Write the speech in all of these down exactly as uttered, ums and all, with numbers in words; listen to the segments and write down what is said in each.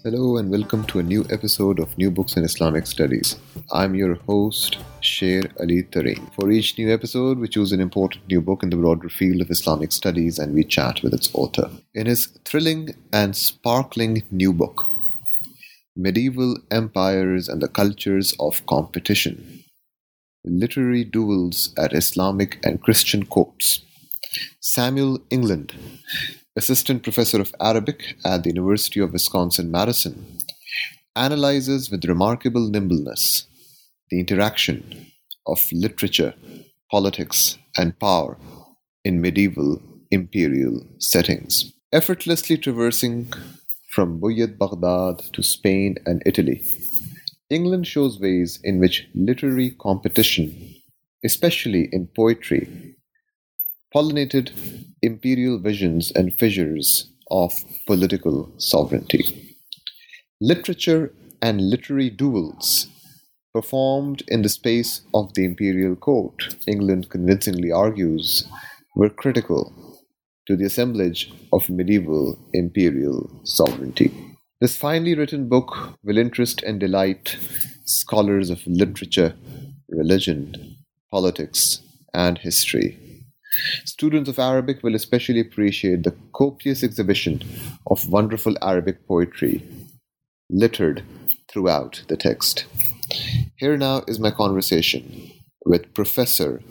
Hello and welcome to a new episode of New Books in Islamic Studies. I'm your host, Sher Ali Tareen. For each new episode, we choose an important new book in the broader field of Islamic studies and we chat with its author. In his thrilling and sparkling new book, Medieval Empires and the Cultures of Competition, Literary Duels at Islamic and Christian Courts, Samuel England, Assistant Professor of Arabic at the University of Wisconsin-Madison, analyzes with remarkable nimbleness the interaction of literature, politics, and power in medieval imperial settings. Effortlessly traversing from Buyid Baghdad to Spain and Italy, England shows ways in which literary competition, especially in poetry, pollinated imperial visions and fissures of political sovereignty. Literature and literary duels performed in the space of the imperial court, England convincingly argues, were critical to the assemblage of medieval imperial sovereignty. This finely written book will interest and delight scholars of literature, religion, politics, and history. Students of Arabic will especially appreciate the copious exhibition of wonderful Arabic poetry littered throughout the text. Here now is my conversation with Professor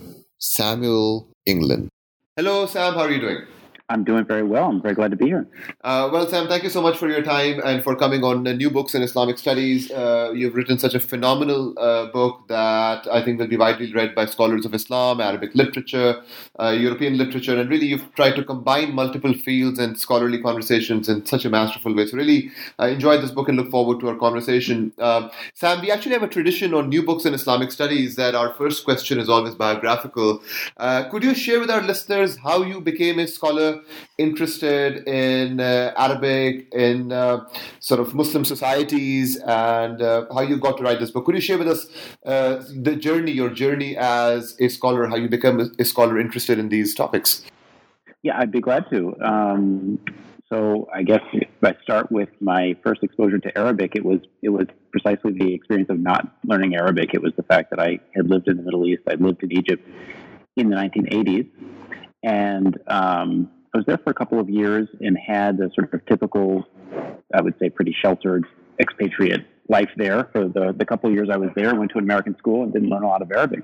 Samuel England. Hello, Sam. How are you doing? I'm doing very well. I'm very glad to be here. Uh, well, Sam, thank you so much for your time and for coming on uh, New Books in Islamic Studies. Uh, you've written such a phenomenal uh, book that I think will be widely read by scholars of Islam, Arabic literature, uh, European literature, and really you've tried to combine multiple fields and scholarly conversations in such a masterful way. So really, I enjoyed this book and look forward to our conversation. Uh, Sam, we actually have a tradition on New Books in Islamic Studies that our first question is always biographical. Uh, could you share with our listeners how you became a scholar interested in uh, Arabic, in uh, sort of Muslim societies, and uh, how you got to write this book? Could you share with us uh, the journey, your journey as a scholar, how you become a, a scholar interested in these topics? Yeah, I'd be glad to. Um, so I guess if I start with my first exposure to Arabic, it was it was precisely the experience of not learning Arabic. It was the fact that I had lived in the Middle East. I'd lived in Egypt in the nineteen eighties, and um, I was there for a couple of years and had a sort of typical, I would say, pretty sheltered expatriate life there for the, the couple of years I was there. I went to an American school and didn't learn a lot of Arabic.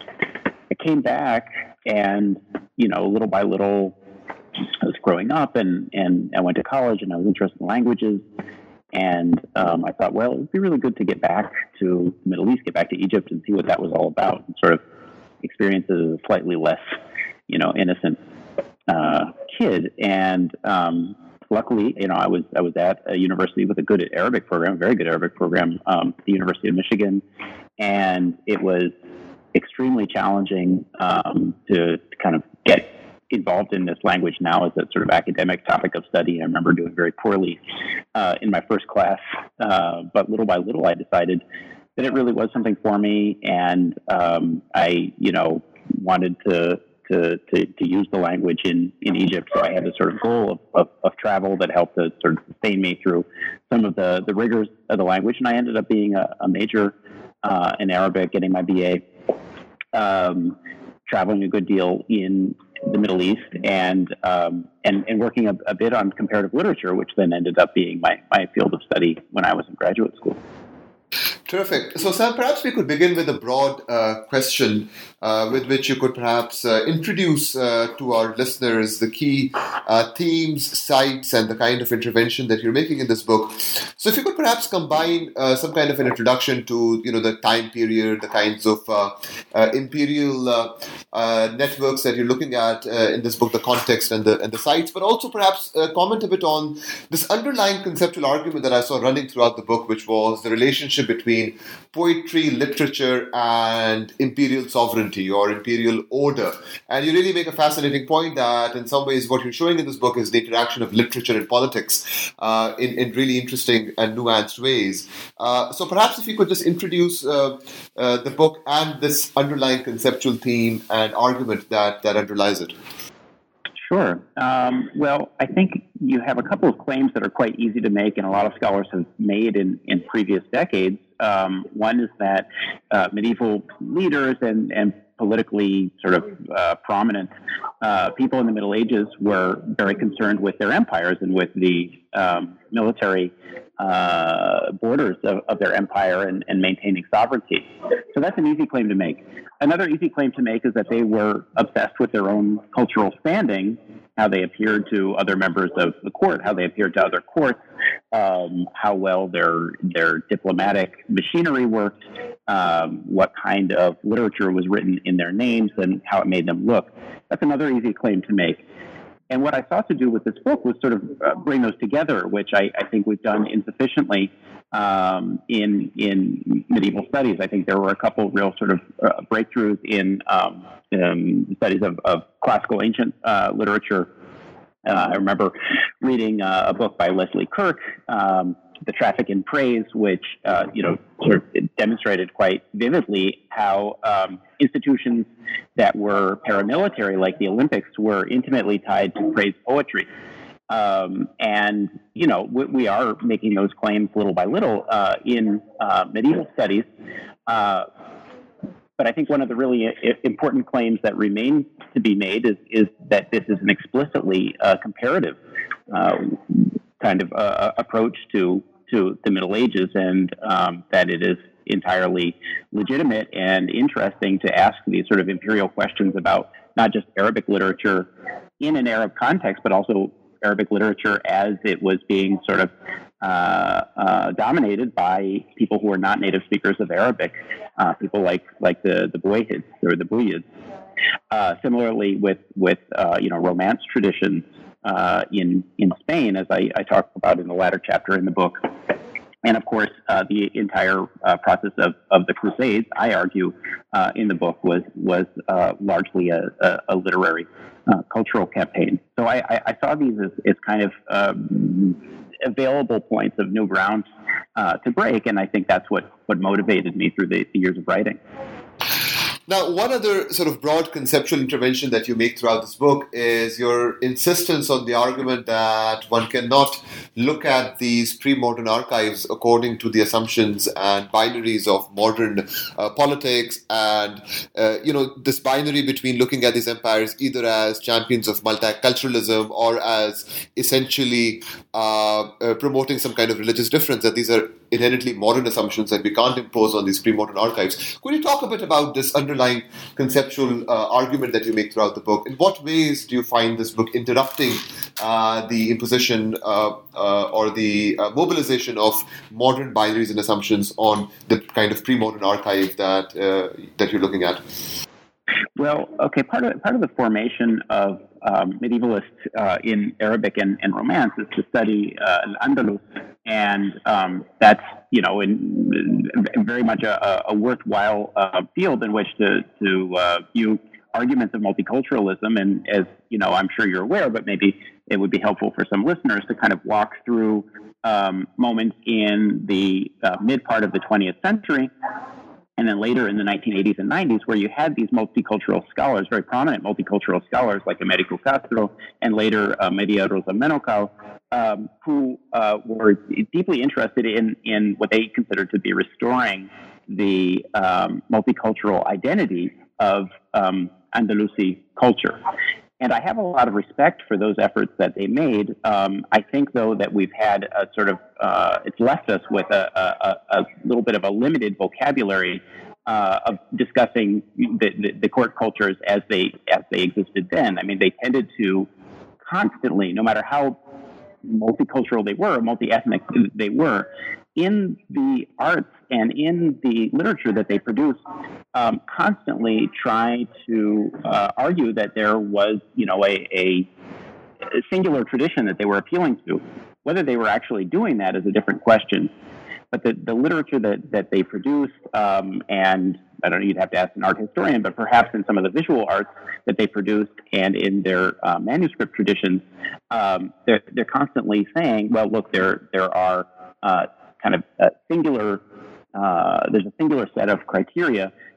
I came back and, you know, little by little, I was growing up and, and I went to college and I was interested in languages. And um, I thought, well, it would be really good to get back to the Middle East, get back to Egypt and see what that was all about and sort of experience it as a slightly less, you know, innocent Uh, kid, and um, luckily, you know, I was I was at a university with a good Arabic program, a very good Arabic program, um, the University of Michigan, and it was extremely challenging um, to, to kind of get involved in this language now as a sort of academic topic of study. I remember doing very poorly uh, in my first class, uh, but little by little, I decided that it really was something for me, and um, I, you know, wanted to. To, to, to use the language in, in Egypt. So I had this sort of goal of, of, of travel that helped to sort of sustain me through some of the, the rigors of the language. And I ended up being a, a major uh, in Arabic, getting my B A, um, traveling a good deal in the Middle East and um, and, and working a, a bit on comparative literature, which then ended up being my, my field of study when I was in graduate school. Terrific. So, Sam, perhaps we could begin with a broad uh, question uh, with which you could perhaps uh, introduce uh, to our listeners the key uh, themes, sites, and the kind of intervention that you're making in this book. So, if you could perhaps combine uh, some kind of an introduction to, you know, the time period, the kinds of uh, uh, imperial uh, uh, networks that you're looking at uh, in this book, the context and the and the sites, but also perhaps uh, comment a bit on this underlying conceptual argument that I saw running throughout the book, which was the relationship between poetry, literature, and imperial sovereignty or imperial order. And you really make a fascinating point that in some ways what you're showing in this book is the interaction of literature and politics uh, in, in really interesting and nuanced ways. Uh, so perhaps if you could just introduce uh, uh, the book and this underlying conceptual theme and argument that, that underlies it. Sure. Um, well, I think you have a couple of claims that are quite easy to make, and a lot of scholars have made in, in previous decades. Um, one is that uh, medieval leaders and, and politically sort of uh, prominent uh, people in the Middle Ages were very concerned with their empires and with the um, military uh, borders of, of their empire and, and maintaining sovereignty. So that's an easy claim to make. Another easy claim to make is that they were obsessed with their own cultural standing, how they appeared to other members of the court, how they appeared to other courts, um, how well their their diplomatic machinery worked, um, what kind of literature was written in their names, and how it made them look. That's another easy claim to make. And what I sought to do with this book was sort of uh, bring those together, which I, I think we've done insufficiently um, in in medieval studies. I think there were a couple real sort of uh, breakthroughs in um, um, studies of, of classical ancient uh, literature. Uh, I remember reading uh, a book by Leslie Kirk, um, The Traffic in Praise, which uh, you know sort of demonstrated quite vividly how um, institutions that were paramilitary, like the Olympics, were intimately tied to praise poetry. Um, and, you know, we, we are making those claims little by little uh, in uh, medieval studies. Uh, but I think one of the really I- important claims that remain to be made is, is that this is an explicitly uh, comparative uh, kind of uh, approach to, to the Middle Ages, and um, that it is entirely legitimate and interesting to ask these sort of imperial questions about not just Arabic literature in an Arab context, but also Arabic literature as it was being sort of uh, uh, dominated by people who are not native speakers of Arabic, uh, people like like the the Buwayhids or the Buyids. Uh, similarly, with with uh, you know Romance traditions uh, in in Spain, as I, I talk about in the latter chapter in the book. And of course, uh, the entire uh, process of, of the Crusades, I argue, uh, in the book was was uh, largely a, a, a literary, uh, cultural campaign. So I, I, I saw these as, as kind of um, available points of new ground uh, to break, and I think that's what, what motivated me through the, the years of writing. Now, one other sort of broad conceptual intervention that you make throughout this book is your insistence on the argument that one cannot look at these pre-modern archives according to the assumptions and binaries of modern uh, politics, and uh, you know this binary between looking at these empires either as champions of multiculturalism or as essentially uh, uh, promoting some kind of religious difference, that these are inherently modern assumptions that we can't impose on these pre-modern archives. Could you talk a bit about this underlying conceptual uh, argument that you make throughout the book? In what ways do you find this book interrupting uh, the imposition uh, uh, or the uh, mobilization of modern binaries and assumptions on the kind of pre-modern archive that uh, that you're looking at? Well, okay, part of part of the formation of um, medievalists uh, in Arabic and, and Romance is to study uh, Al-Andalus, and um, that's you know in, in very much a, a worthwhile uh, field in which to to uh, view arguments of multiculturalism. And as you know, I'm sure you're aware, but maybe it would be helpful for some listeners to kind of walk through um, moments in the uh, mid part of the twentieth century. And then later in the nineteen eighties and nineties, where you had these multicultural scholars, very prominent multicultural scholars like Americo Castro and later uh, Maria Rosa Menocal, um, who uh, were deeply interested in, in what they considered to be restoring the um, multicultural identity of um, Andalusi culture. And I have a lot of respect for those efforts that they made. Um, I think, though, that we've had a sort of, uh, it's left us with a, a, a little bit of a limited vocabulary uh, of discussing the, the, the court cultures as they as they existed then. I mean, they tended to constantly, no matter how multicultural they were, multi-ethnic they were, in the arts and in the literature that they produced, um, constantly try to uh, argue that there was, you know, a, a, a singular tradition that they were appealing to. Whether they were actually doing that is a different question. But the, the literature that, that they produced, um, and I don't know, you'd have to ask an art historian, but perhaps in some of the visual arts that they produced and in their uh, manuscript traditions, um, they're, they're constantly saying, well, look, there, there are uh, kind of a singular, uh, there's a singular set of criteria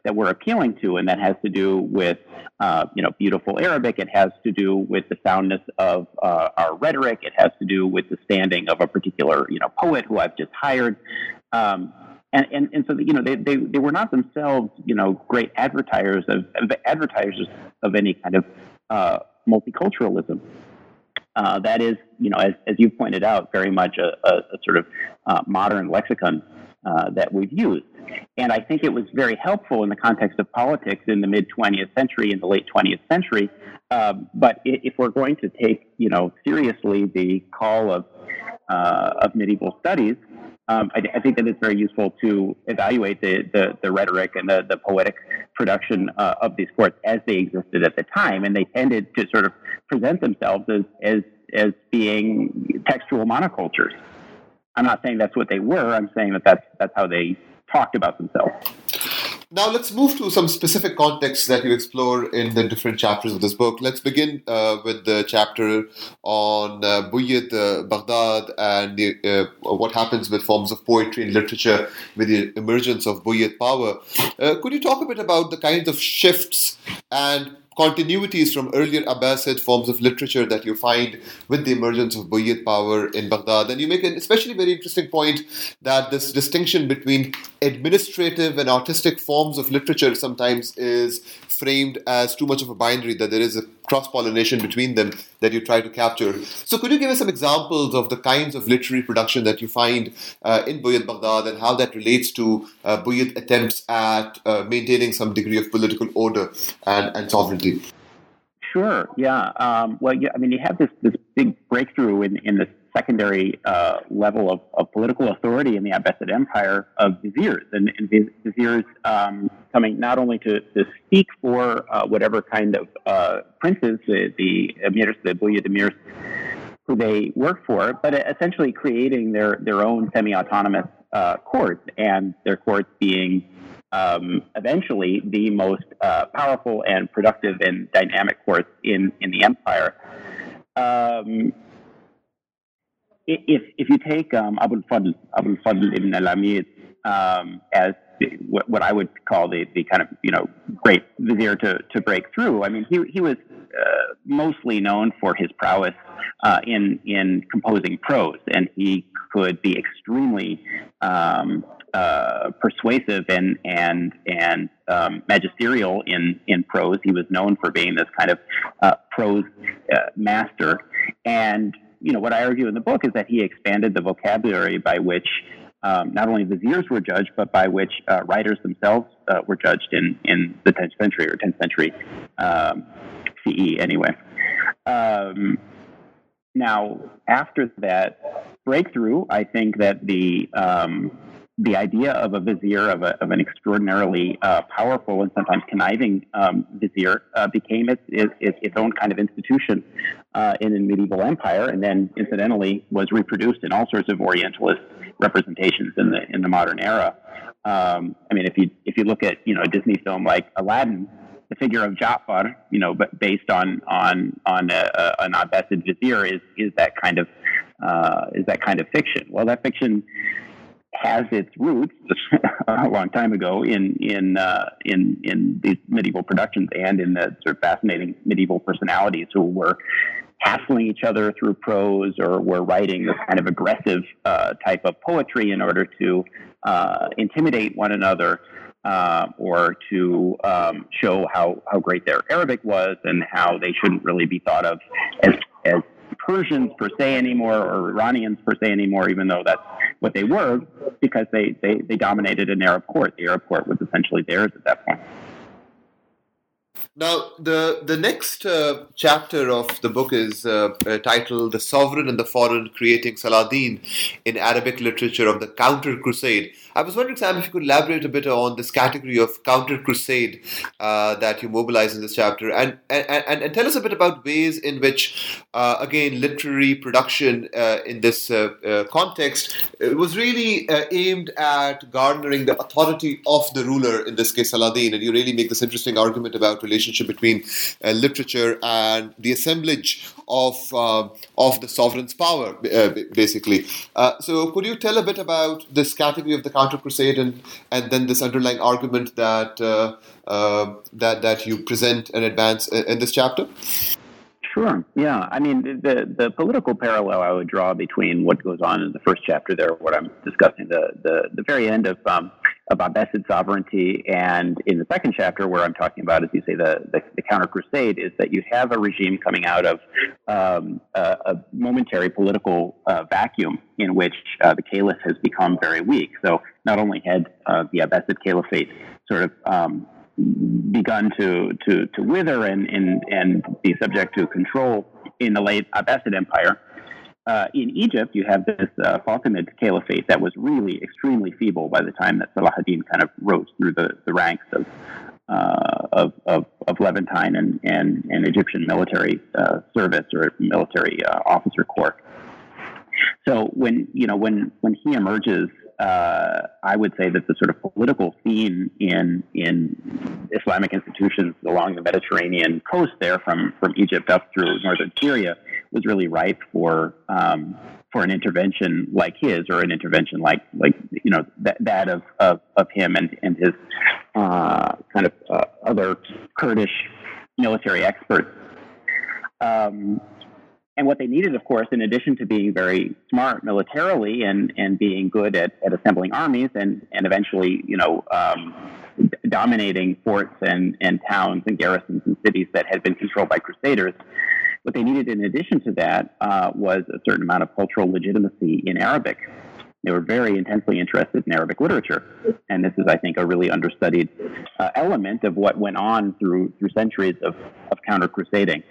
that we're appealing to, and that has to do with uh, you know beautiful Arabic. It has to do with the soundness of uh, our rhetoric. It has to do with the standing of a particular you know poet who I've just hired. Um, And, and and so you know they, they, they were not themselves you know great advertisers of, of advertisers of any kind of uh, multiculturalism. Uh, that is you know as as you pointed out, very much a, a, a sort of uh, modern lexicon uh, that we've used. And I think it was very helpful in the context of politics in the mid twentieth century and the late twentieth century. Um, but if we're going to take you know seriously the call of uh, of medieval studies, Um, I, I think that it's very useful to evaluate the, the, the rhetoric and the, the poetic production uh, of these courts as they existed at the time, and they tended to sort of present themselves as as as being textual monocultures. I'm not saying that's what they were. I'm saying that that's that's how they talked about themselves. Now let's move to some specific contexts that you explore in the different chapters of this book. Let's begin uh, with the chapter on uh, Buyyid, uh, Baghdad, and the, uh, what happens with forms of poetry and literature with the emergence of Buyyid power. Uh, could you talk a bit about the kinds of shifts and continuities from earlier Abbasid forms of literature that you find with the emergence of Buyyid power in Baghdad? And you make an especially very interesting point that this distinction between administrative and artistic forms of literature sometimes is framed as too much of a binary, that there is a cross-pollination between them that you try to capture. So could you give us some examples of the kinds of literary production that you find uh, in Buyyid Baghdad and how that relates to uh, Buyyid attempts at uh, maintaining some degree of political order and, and sovereignty? Sure, yeah. Um, well, yeah, I mean, you have this, this big breakthrough in, in the secondary uh, level of, of political authority in the Abbasid Empire of viziers, and, and viziers um, coming not only to, to speak for uh, whatever kind of uh, princes, the, the emirs, the Buyyid emirs, who they work for, but essentially creating their, their own semi-autonomous uh, courts, and their courts being um, eventually the most uh, powerful and productive and dynamic courts in, in the empire. Um, If if you take um, Abu al-Fadl, Abu al-Fadl ibn al-Amid um, as the, what, what I would call the, the kind of you know great vizier to, to break through. I mean, he he was uh, mostly known for his prowess uh, in in composing prose, and he could be extremely um, uh, persuasive and and and um, magisterial in in prose. He was known for being this kind of uh, prose uh, master. And you know, what I argue in the book is that he expanded the vocabulary by which um, not only viziers were judged, but by which uh, writers themselves uh, were judged in, in the tenth century or tenth century um, C E anyway. Um, now, after that breakthrough, I think that the um, the idea of a vizier, of, a, of an extraordinarily uh, powerful and sometimes conniving um, vizier, uh, became its, its, its own kind of institution uh, in the medieval empire, and then incidentally was reproduced in all sorts of Orientalist representations in the in the modern era. Um, I mean, if you if you look at you know a Disney film like Aladdin, the figure of Ja'far, you know, but based on on on a, a, an Abbasid vizier, is is that kind of uh, is that kind of fiction? Well, that fiction has its roots a long time ago in in uh, in in these medieval productions and in the sort of fascinating medieval personalities who were hassling each other through prose or were writing this kind of aggressive uh, type of poetry in order to uh, intimidate one another uh, or to um, show how how great their Arabic was and how they shouldn't really be thought of as as Persians per se anymore or Iranians per se anymore, even though that's what they were, because they, they, they dominated an Arab court. The Arab court was essentially theirs at that point. Now, the the next uh, chapter of the book is uh, uh, titled "The Sovereign and the Foreign: Creating Saladin in Arabic Literature of the Counter-Crusade." I was wondering, Sam, if you could elaborate a bit on this category of counter-crusade uh, that you mobilize in this chapter, and, and, and, and tell us a bit about ways in which uh, again, literary production uh, in this uh, uh, context, it was really uh, aimed at garnering the authority of the ruler, in this case Saladin, and you really make this interesting argument about relationship between uh, literature and the assemblage of uh, of the sovereign's power, uh, basically. Uh, so could you tell a bit about this category of the counter-crusade and, and then this underlying argument that uh, uh, that that you present and advance in, in this chapter? Sure. Yeah. I mean, the the political parallel I would draw between what goes on in the first chapter there, what I'm discussing, the the, the very end of um, of Abbasid sovereignty, and in the second chapter, where I'm talking about, as you say, the the, the counter crusade, is that you have a regime coming out of um, a, a momentary political uh, vacuum in which uh, the caliph has become very weak. So not only had uh, the Abbasid caliphate sort of um, begun to, to, to wither and, and, and be subject to control in the late Abbasid Empire. Uh, in Egypt, you have this uh, Fatimid caliphate that was really extremely feeble by the time that Salah ad-Din kind of rose through the, the ranks of, uh, of, of, of Levantine and, and, and Egyptian military uh, service or military uh, officer corps. So when, you know, when, when he emerges, Uh, I would say that the sort of political scene in in Islamic institutions along the Mediterranean coast there, from, from Egypt up through northern Syria, was really ripe for um, for an intervention like his, or an intervention like like you know that that of of, of him and and his uh, kind of uh, other Kurdish military experts. Um, And what they needed, of course, in addition to being very smart militarily and, and being good at, at assembling armies and, and eventually, you know, um, dominating forts and, and towns and garrisons and cities that had been controlled by crusaders, what they needed in addition to that uh, was a certain amount of cultural legitimacy in Arabic. They were very intensely interested in Arabic literature. And this is, I think, a really understudied uh, element of what went on through, through centuries of, of counter-crusading.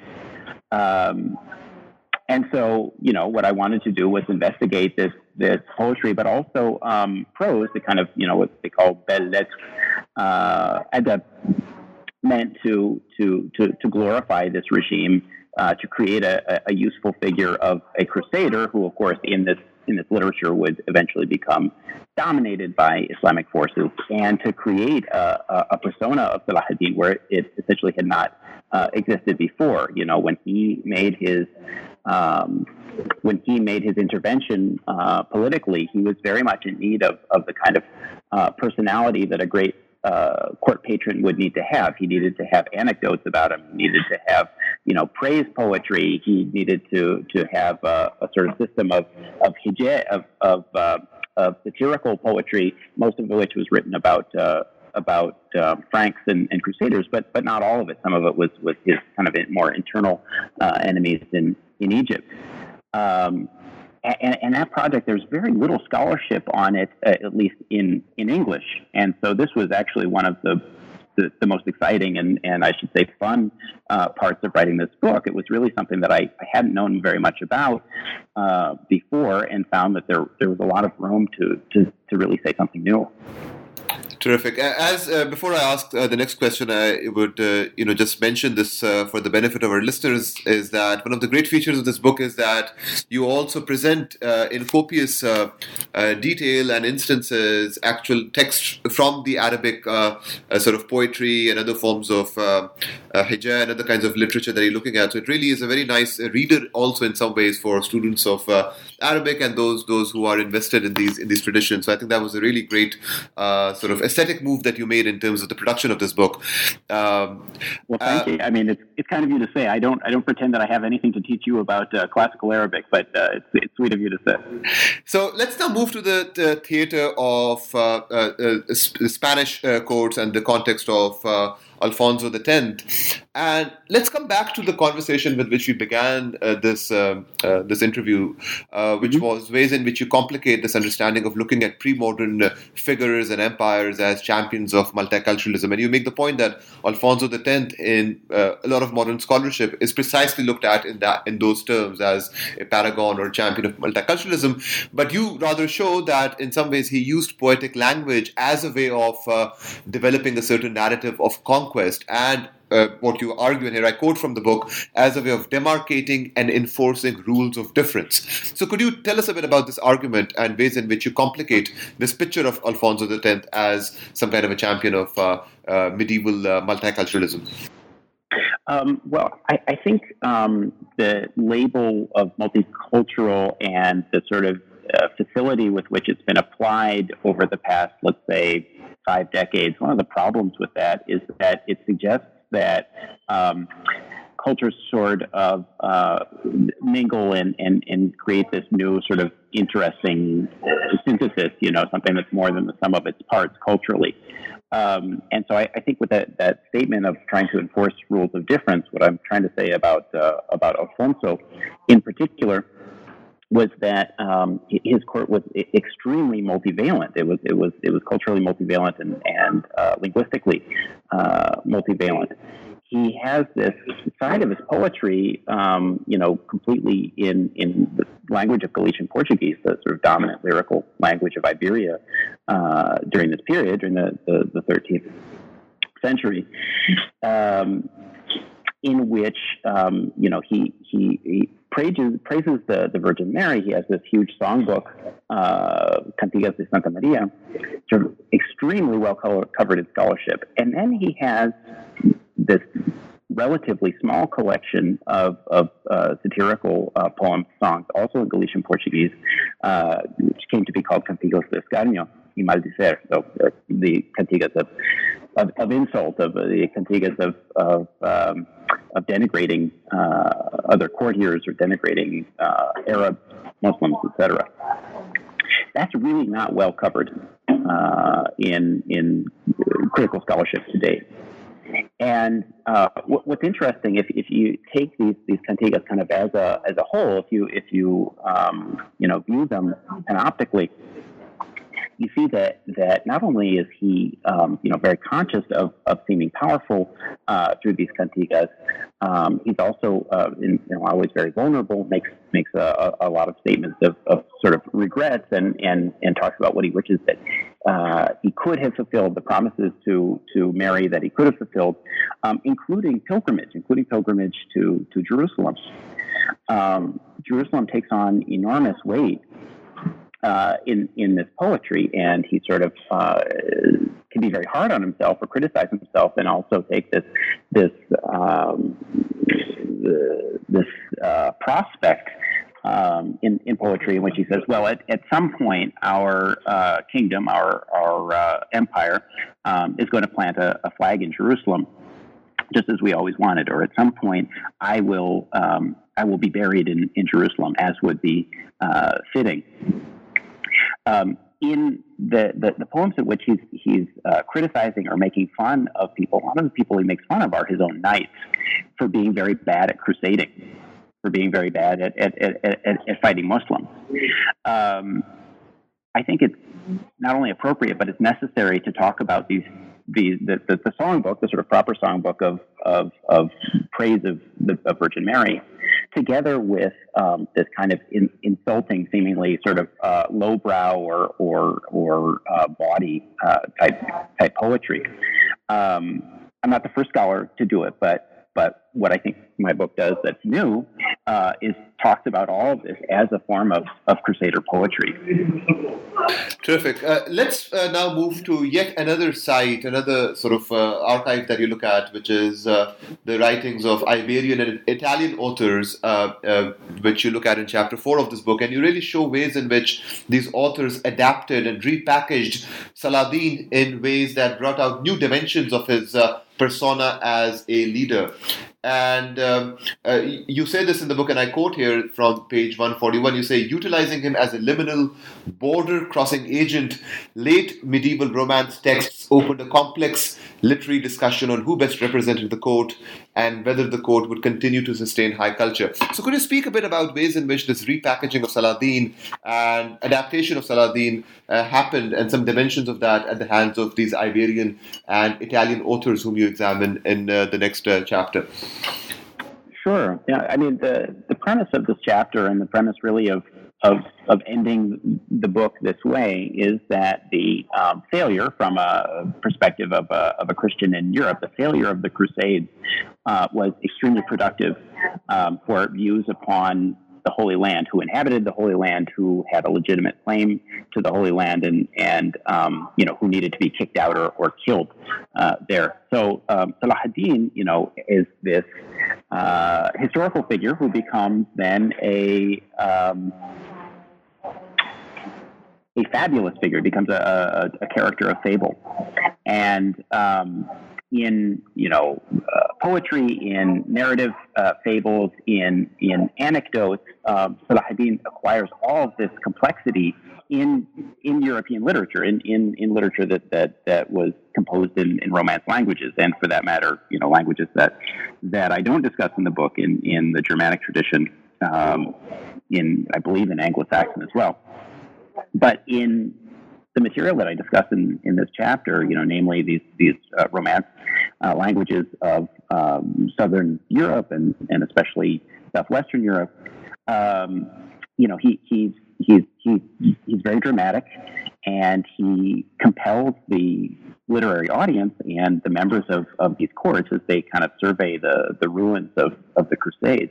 Um, And so, you know, what I wanted to do was investigate this this poetry, but also um, prose, the kind of, you know, what they call belles lettres, uh, adab, meant to to to to glorify this regime, uh, to create a, a useful figure of a crusader, who, of course, in this in this literature would eventually become dominated by Islamic forces, and to create a, a, a persona of Salah ad-Din where it essentially had not uh, existed before. You know, when he made his Um, when he made his intervention uh, politically, he was very much in need of, of the kind of uh, personality that a great uh, court patron would need to have. He needed to have anecdotes about him. He needed to have, you know, praise poetry. He needed to to have a, a sort of system of of hijab, of of, uh, of satirical poetry, most of which was written about uh, about uh, Franks and, and Crusaders, but but not all of it. Some of it was was his kind of more internal uh, enemies in. in Egypt. Um, and, and that project, there's very little scholarship on it, uh, at least in, in English. And so this was actually one of the, the, the most exciting and, and I should say fun uh, parts of writing this book. It was really something that I, I hadn't known very much about uh, before, and found that there, there was a lot of room to, to, to really say something new. Terrific. As uh, before I ask uh, the next question, I would uh, you know just mention this uh, for the benefit of our listeners, is that one of the great features of this book is that you also present uh, in copious uh, uh, detail and instances actual text from the Arabic uh, uh, sort of poetry and other forms of uh, uh, hijab and other kinds of literature that you're looking at. So it really is a very nice reader also in some ways for students of uh, Arabic and those those who are invested in these in these traditions. So I think that was a really great uh, sort of aesthetic move that you made in terms of the production of this book. Um, well, thank uh, you. I mean, it's it's kind of you to say. I don't I don't pretend that I have anything to teach you about uh, classical Arabic, but uh, it's it's sweet of you to say. So let's now move to the, the theater of uh, uh, uh, Spanish uh, courts and the context of uh, Alfonso the Tenth. And let's come back to the conversation with which we began uh, this uh, uh, this interview, uh, which mm-hmm. was ways in which you complicate this understanding of looking at pre-modern uh, figures and empires as champions of multiculturalism. And you make the point that Alfonso the Tenth, in uh, a lot of modern scholarship, is precisely looked at in that in those terms as a paragon or a champion of multiculturalism. But you rather show that in some ways he used poetic language as a way of uh, developing a certain narrative of conquest. And uh, what you argue, and here I quote from the book, as a way of demarcating and enforcing rules of difference. So could you tell us a bit about this argument and ways in which you complicate this picture of Alfonso the tenth as some kind of a champion of uh, uh, medieval uh, multiculturalism? Um, well, I, I think um, the label of multicultural and the sort of uh, facility with which it's been applied over the past, let's say, five decades, one of the problems with that is that it suggests that um, cultures sort of uh, mingle and, and, and create this new sort of interesting uh, synthesis, you know, something that's more than the sum of its parts culturally. Um, and so I, I think with that, that statement of trying to enforce rules of difference, what I'm trying to say about uh, about Alfonso in particular was that um, his court was extremely multivalent. It was it was it was culturally multivalent and and uh, linguistically uh, multivalent. He has this side of his poetry, um, you know, completely in, in the language of Galician Portuguese, the sort of dominant lyrical language of Iberia uh, during this period, during the, the, the thirteenth century, um, in which, um, you know, he, he, he praises, praises the, the Virgin Mary. He has this huge songbook, uh, Cantigas de Santa Maria, sort of extremely well covered in scholarship. And then he has this relatively small collection of, of uh, satirical uh, poem songs, also in Galician Portuguese, uh, which came to be called Cantigos de Escarnio y Maldicer, so uh, the cantigas of, of, of insult, of uh, the cantigas of of, um, of denigrating uh, other courtiers or denigrating uh, Arabs, Muslims, et cetera. That's really not well covered uh, in in critical scholarship today. And uh, what, what's interesting, if, if you take these these cantigas kind of as a as a whole, if you if you um, you know view them panoptically, you see that that not only is he um, you know very conscious of, of seeming powerful uh, through these cantigas, um, he's also uh, in, you know, always very vulnerable. makes makes a, a lot of statements of, of sort of regrets and and and talks about what he wishes that uh, he could have fulfilled, the promises to to Mary that he could have fulfilled, um, including pilgrimage, including pilgrimage to to Jerusalem. Um, Jerusalem takes on enormous weight Uh, in in this poetry, and he sort of uh, can be very hard on himself or criticize himself, and also take this this um, this uh, prospect um, in in poetry in which he says, well, at, at some point our uh, kingdom, our our uh, empire, um, is going to plant a, a flag in Jerusalem, just as we always wanted, or at some point I will um, I will be buried in in Jerusalem, as would be uh, fitting. Um, in the, the, the poems in which he's, he's uh, criticizing or making fun of people, a lot of the people he makes fun of are his own knights for being very bad at crusading, for being very bad at, at, at, at, at fighting Muslims. Um, I think it's not only appropriate, but it's necessary to talk about these the the, the, the songbook, the sort of proper songbook of of, of praise of the of Virgin Mary, together with um, this kind of in, insulting, seemingly sort of uh, lowbrow or or or uh, bawdy uh, type type poetry. Um, I'm not the first scholar to do it, but but what I think my book does that's new uh, is talks about all of this as a form of, of Crusader poetry. Terrific. Uh, let's uh, now move to yet another site, another sort of uh, archive that you look at, which is uh, the writings of Iberian and Italian authors, uh, uh, which you look at in chapter four of this book. And you really show ways in which these authors adapted and repackaged Saladin in ways that brought out new dimensions of his uh, persona as a leader. And um, uh, you say this in the book, and I quote here from page one forty-one, you say, utilizing him as a liminal border-crossing agent, late medieval Romance texts opened a complex literary discussion on who best represented the court and whether the court would continue to sustain high culture. So could you speak a bit about ways in which this repackaging of Saladin and adaptation of Saladin uh, happened, and some dimensions of that at the hands of these Iberian and Italian authors whom you examine in uh, the next uh, chapter? Sure. Yeah. I mean, the, the premise of this chapter and the premise really of, of of ending the book this way is that the um, failure, from a perspective of a, of a Christian in Europe, the failure of the Crusades uh, was extremely productive um, for views upon the Holy Land, who inhabited the Holy Land, who had a legitimate claim to the Holy Land, and and um, you know, who needed to be kicked out or, or killed uh, there. So um, Salah ad-Din, you know, is this uh, historical figure who becomes then a um, a fabulous figure, becomes a, a, a character of fable, and um, in you know uh, poetry, in narrative uh, fables, in in anecdotes, um, Salah ad-Din acquires all of this complexity in in European literature, in in, in literature that, that that was composed in, in Romance languages, and for that matter, you know, languages that that I don't discuss in the book, in in the Germanic tradition, um, in I believe in Anglo-Saxon as well. But in the material that I discuss in, in this chapter, you know, namely these these uh, Romance uh, languages of um, Southern Europe and, and especially Southwestern Europe, um, you know, he he's he's he's he's very dramatic, and he compels the literary audience and the members of, of these courts as they kind of survey the the ruins of, of the Crusades.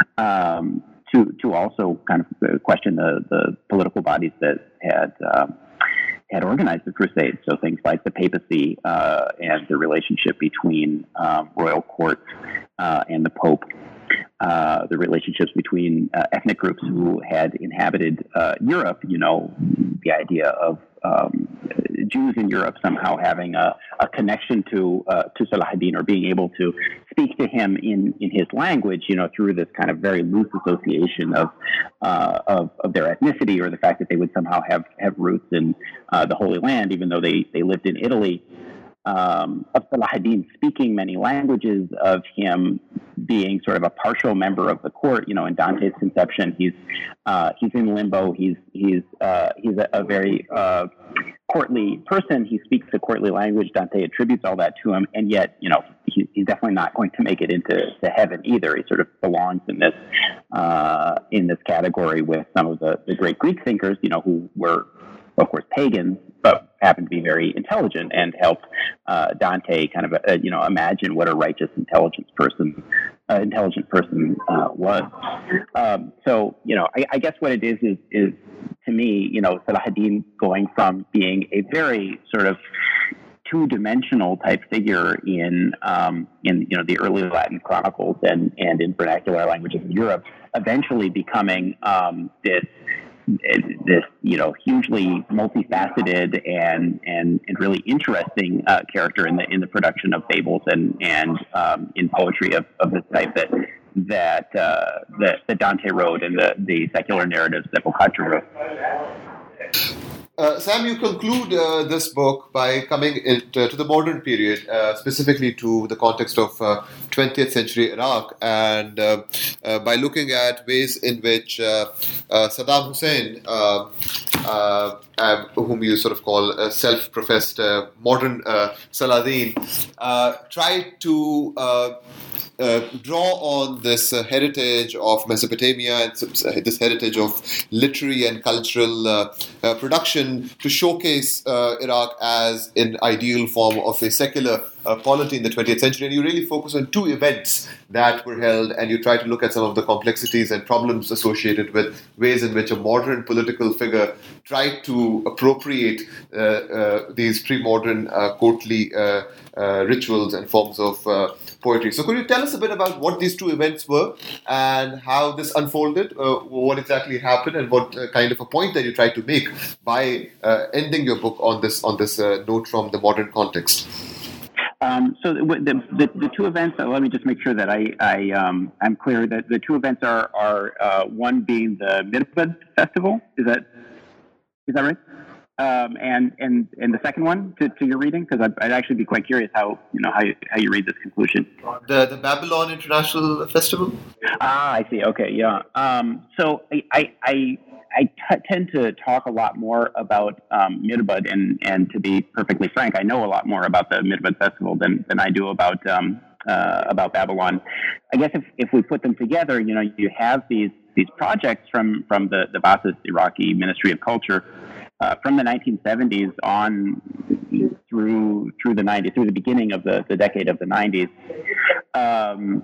Um, to to also kind of question the, the political bodies that had um, had organized the Crusades. So things like the papacy uh, and the relationship between um, royal courts uh, and the Pope, uh, the relationships between uh, ethnic groups who had inhabited uh, Europe. You know, the idea of um, Jews in Europe somehow having a, a connection to uh, to Salah ad-Din, or being able to speak to him in, in his language, you know, through this kind of very loose association of uh, of, of their ethnicity, or the fact that they would somehow have, have roots in uh, the Holy Land, even though they, they lived in Italy. Um, of Salah ad-Din speaking many languages, of him being sort of a partial member of the court. You know, in Dante's conception, he's uh, he's in limbo. He's he's uh, he's a, a very uh, courtly person. He speaks a courtly language. Dante attributes all that to him, and yet, you know, he, he's definitely not going to make it into to heaven either. He sort of belongs in this uh, in this category with some of the, the great Greek thinkers, you know, who were, of course, pagans, but happened to be very intelligent and helped uh, Dante kind of, uh, you know, imagine what a righteous, intelligent person, uh, intelligent person uh, was. Um, so, you know, I, I guess what it is is, is to me, you know, Salah ad-Din going from being a very sort of two-dimensional type figure in, um, in you know, the early Latin chronicles and and in vernacular languages in Europe, eventually becoming um, this. this, you know, hugely multifaceted and, and, and really interesting uh, character in the in the production of fables and and um, in poetry of, of this type that that uh, that, that Dante wrote, and the, the secular narratives that Boccaccio wrote. Uh, Sam, you conclude uh, this book by coming in, uh, to the modern period, uh, specifically to the context of uh, twentieth century Iraq, and uh, uh, by looking at ways in which uh, uh, Saddam Hussein, uh, uh, uh, whom you sort of call a self-professed uh, modern uh, Salah ad-Din, uh, tried to uh, Uh, draw on this uh, heritage of Mesopotamia and uh, this heritage of literary and cultural uh, uh, production to showcase uh, Iraq as an ideal form of a secular uh, polity in the twentieth century. And you really focus on two events that were held, and you try to look at some of the complexities and problems associated with ways in which a modern political figure tried to appropriate uh, uh, these pre-modern uh, courtly uh, uh, rituals and forms of uh, poetry. So could you tell us a bit about what these two events were and how this unfolded, uh, what exactly happened, and what uh, kind of a point that you tried to make by uh, ending your book on this on this uh, note from the modern context? Um, so the, the the two events. Uh, let me just make sure that I I um, I'm clear that the two events are are uh, one being the Mirbad festival. Is that is that right? Um, and and and the second one to, to your reading, because I'd, I'd actually be quite curious how you know how you, how you read this conclusion. The the Babylon International Festival. Ah, I see. Okay, yeah. Um, so I I. I I t- tend to talk a lot more about um, Mirbad, and, and to be perfectly frank, I know a lot more about the Mirbad festival than, than I do about um, uh, about Babylon. I guess if, if we put them together, you know, you have these these projects from from the the Ba'athist Iraqi Ministry of Culture uh, from the nineteen seventies on through through the nineties, through the beginning of the, the decade of the nineties, um,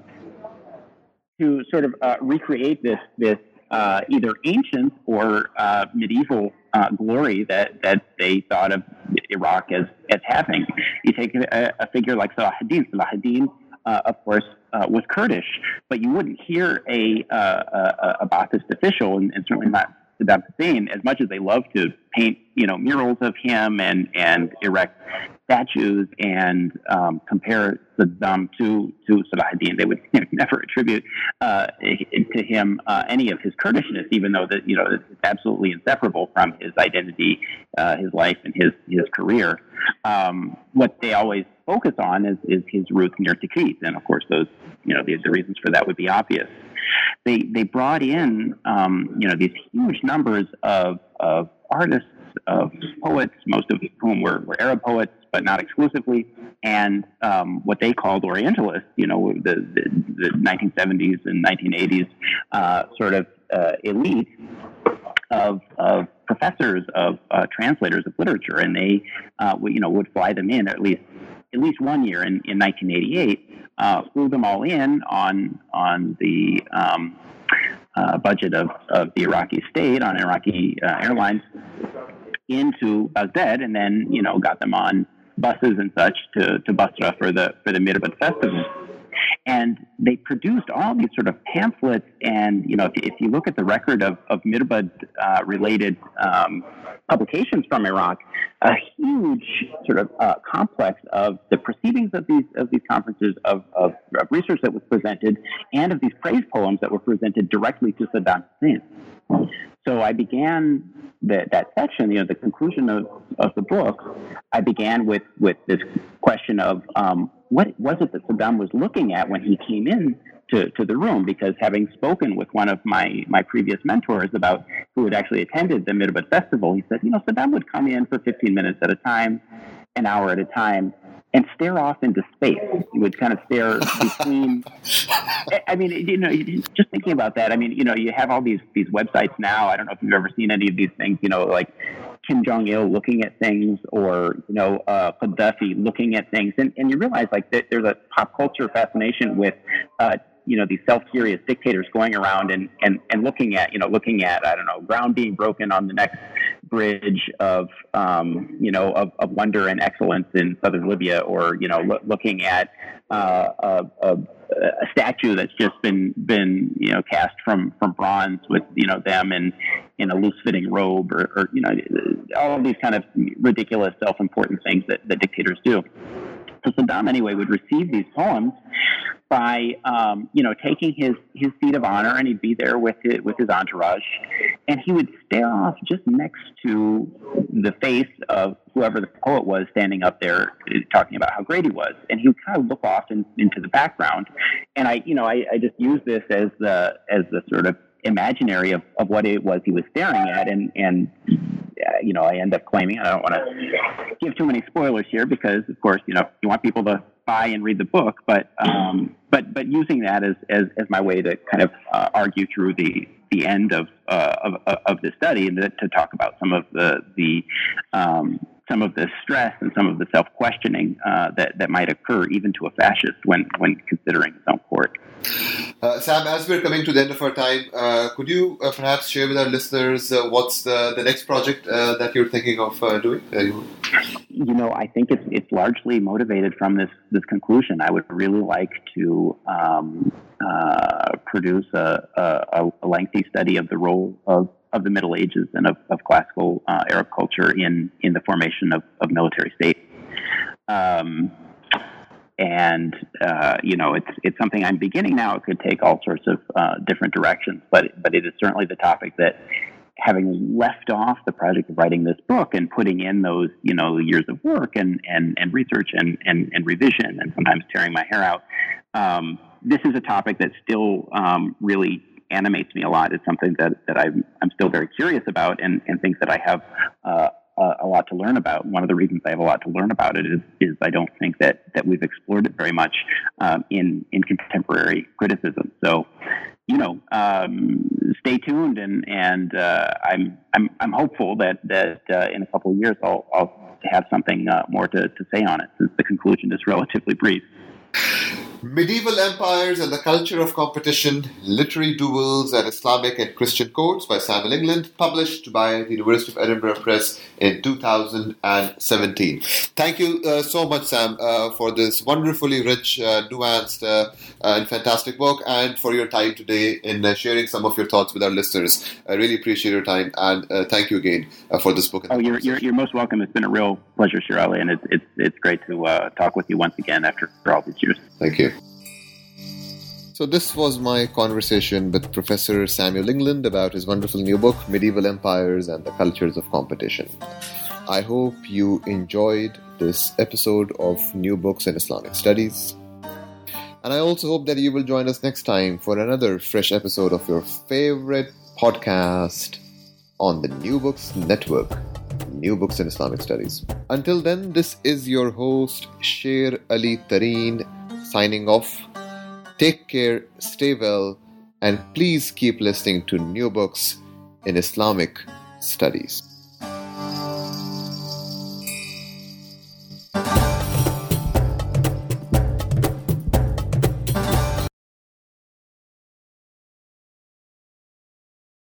to sort of uh, recreate this this uh, either ancient or uh, medieval uh, glory that that they thought of Iraq as as having. You take a, a figure like Salah ad-Din. Salah ad-Din, uh, of course, uh, was Kurdish, but you wouldn't hear a uh, a, a Ba'athist official, and, and certainly not Saddam Hussein, as much as they love to paint, you know, murals of him and, and erect statues and um, compare Saddam to, to Salah ad-Din. They would you know, never attribute uh, to him uh, any of his Kurdishness, even though that, you know, it's absolutely inseparable from his identity, uh, his life, and his, his career. Um, what they always focus on is, is his roots near Tikrit. And of course, those, you know, the, the reasons for that would be obvious. They they brought in um, you know these huge numbers of of artists, of poets, most of whom were, were Arab poets, but not exclusively, and um, what they called Orientalists. You know, the the, the nineteen seventies and nineteen eighties uh, sort of uh, elite of of professors, of uh, translators of literature, and they uh, you know would fly them in at least at least one year in, in nineteen eighty-eight. Uh, flew them all in on on the um, uh, budget of, of the Iraqi state, on Iraqi uh, airlines, into Baghdad, and then you know got them on buses and such to, to Basra for the for the Mirbad festival. And they produced all these sort of pamphlets, and you know, if, if you look at the record of of Mirbad uh, related um, publications from Iraq, a huge sort of uh, complex of the proceedings of these of these conferences, of, of of research that was presented, and of these praise poems that were presented directly to Saddam Hussein. So I began the, that section, you know, the conclusion of, of the book. I began with, with this question of um, what was it that Saddam was looking at when he came in to, to the room? Because having spoken with one of my, my previous mentors about who had actually attended the Mirbad festival, he said, you know, Saddam would come in for fifteen minutes at a time, an hour at a time, and stare off into space. He would kind of stare between. I mean, you know, just thinking about that. I mean, you know, you have all these these websites now. I don't know if you've ever seen any of these things. You know, like Kim Jong Il looking at things, or you know, uh, Gaddafi looking at things, and and you realize like that there's a pop culture fascination with. Uh, you know, these self-serious dictators going around and, and, and looking at, you know, looking at, I don't know, ground being broken on the next bridge of, um, you know, of, of wonder and excellence in southern Libya, or, you know, lo- looking at uh, a, a, a statue that's just been, been, you know, cast from, from bronze with, you know, them in, in a loose-fitting robe, or, or, you know, all of these kind of ridiculous, self-important things that, that dictators do. So Saddam, anyway, would receive these poems by, um, you know, taking his, his seat of honor, and he'd be there with his, with his entourage, and he would stare off just next to the face of whoever the poet was standing up there talking about how great he was, and he would kind of look off in, into the background. And I, you know, I, I just use this as the as the sort of imaginary of, of what it was he was staring at, and and uh, you know, I end up claiming, I don't want to give too many spoilers here, because of course, you know, you want people to buy and read the book, but um, but but using that as as, as my way to kind of uh, argue through the the end of uh, of, of the study, and to talk about some of the the um, some of the stress and some of the self-questioning uh, that that might occur even to a fascist when when considering his own court. Uh, Sam, as we're coming to the end of our time, uh, could you uh, perhaps share with our listeners uh, what's the, the next project uh, that you're thinking of uh, doing? Uh, you... you know, I think it's it's largely motivated from this this conclusion. I would really like to um, uh, produce a, a, a lengthy study of the role of, of the Middle Ages and of, of classical uh, Arab culture in, in the formation of, of military states. Um, And, uh, you know, it's it's something I'm beginning now. It could take all sorts of uh, different directions, but but it is certainly the topic that, having left off the project of writing this book and putting in those, you know, years of work and, and, and research and, and, and revision, and sometimes tearing my hair out, um, this is a topic that still um, really animates me a lot. It's something that, that I'm, I'm still very curious about, and, and think that I have uh, Uh, a lot to learn about. One of the reasons I have a lot to learn about it is, is I don't think that, that we've explored it very much um, in in contemporary criticism. So you know, um, stay tuned, and and uh, I'm I'm I'm hopeful that that uh, in a couple of years I'll I'll have something uh, more to, to say on it, since the conclusion is relatively brief. Medieval Empires and the Culture of Competition, Literary Duels at Islamic and Christian Courts by Samuel England, published by the University of Edinburgh Press in two thousand seventeen. Thank you uh, so much, Sam, uh, for this wonderfully rich, uh, nuanced uh, and fantastic book, and for your time today in uh, sharing some of your thoughts with our listeners. I really appreciate your time, and uh, thank you again uh, for this book. Oh, you're, you're you're most welcome. It's been a real pleasure, Shirali, and it's it's it's great to uh, talk with you once again after all these years. Thank you. So this was my conversation with Professor Samuel England about his wonderful new book, Medieval Empires and the Cultures of Competition. I hope you enjoyed this episode of New Books in Islamic Studies. And I also hope that you will join us next time for another fresh episode of your favorite podcast on the New Books Network, New Books in Islamic Studies. Until then, this is your host, Sher Ali Tareen, signing off. Take care, stay well, and please keep listening to New Books in Islamic Studies.